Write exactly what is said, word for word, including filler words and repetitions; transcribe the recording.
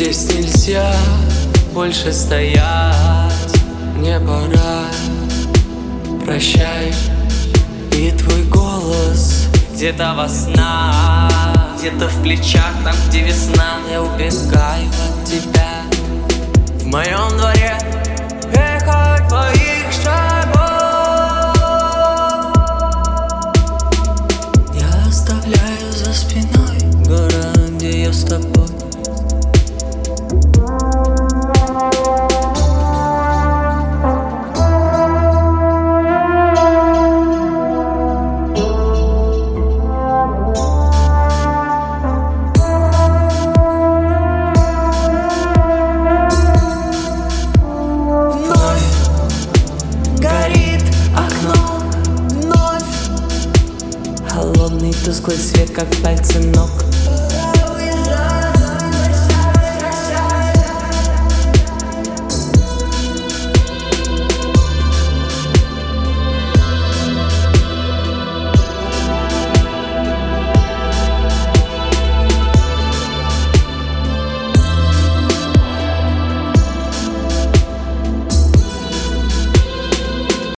Здесь нельзя больше стоять, мне пора. Прощай. И твой голос где-то во снах, где-то в плечах, там где весна. Я убегаю от тебя. В моем дворе эхо твоих шагов. Я оставляю за спиной город, где я с тобой. Холодный тусклый свет, как пальцы ног.